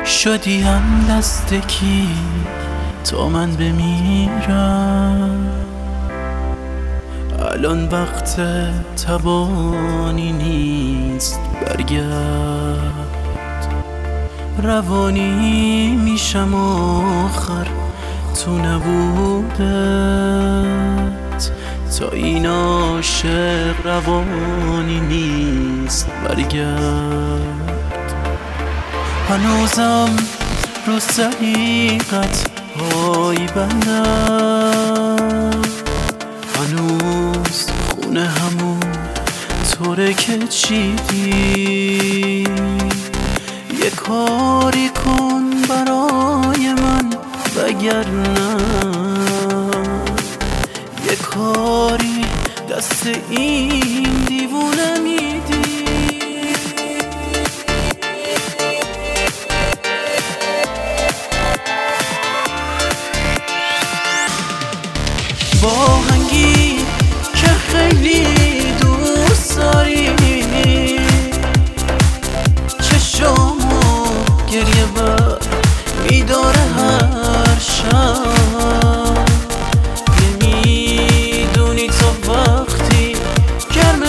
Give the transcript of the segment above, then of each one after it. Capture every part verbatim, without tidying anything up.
شدی هم دست کی تا من بمیرم. الان وقت تبانی نیست برگرد، روانی میشم آخر تو نبودت. تا این عاشق روانی نیست برگرد. هنوزم رو سلیقت پای بندم، هنوز خونه همون طوره که چیدی. یه کاری کن برای من وگرنه یه کاری دست این دیوونه میدی. با هنگی که خیلی دوست داری، چشامو گریه بر میداره هر شب. نمیدونی تا وقتی گرم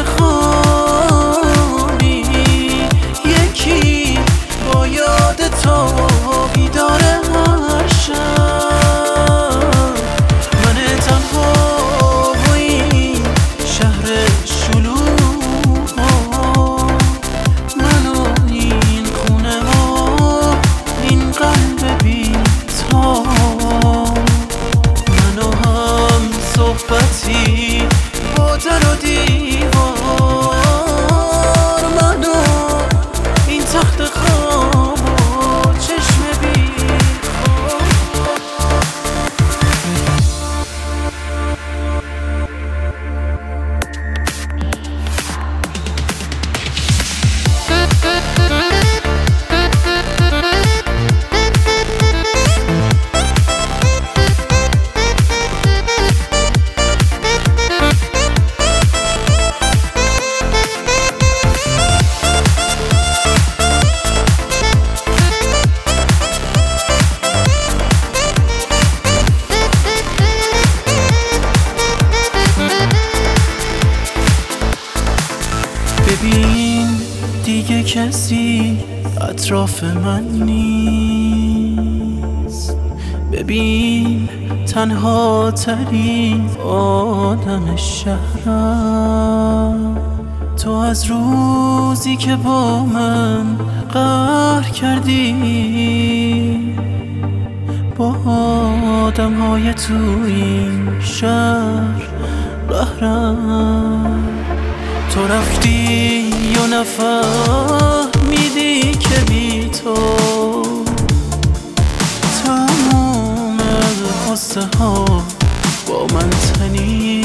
خوابی یکی با یاد تا بیداره هر شب. صحبتی با در و دیوار، منو این تخت خواب و چشم بیخواب. ببین دیگه کسی اطراف من نیست، ببین تنها ترین آدم شهرم. تو از روزی که با من قهر کردی با آدم های تو این شهر قهرم. تو رفتی و نفهمیدی که بی تو تموم قصه ها با من تنی.